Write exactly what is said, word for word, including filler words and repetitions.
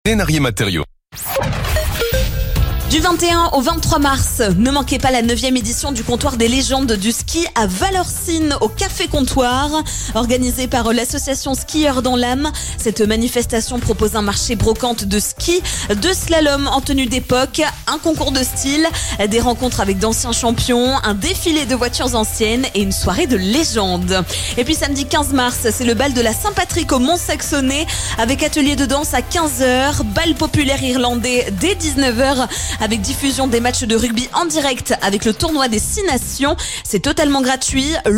Lénarier Matériaux. Du vingt et un au vingt-trois mars, ne manquez pas la neuvième édition du comptoir des légendes du ski à Valorcine au Café Comptoir, organisée par l'association Skieurs dans l'âme. Cette manifestation propose un marché brocante de ski, de slalom en tenue d'époque, un concours de style, des rencontres avec d'anciens champions, un défilé de voitures anciennes et une soirée de légende. Et puis samedi quinze mars, c'est le bal de la Saint-Patrick au Mont-Saxonnet avec atelier de danse à quinze heures, bal populaire irlandais dès dix-neuf heures avec diffusion des matchs de rugby en direct avec le tournoi des Six Nations. C'est totalement gratuit.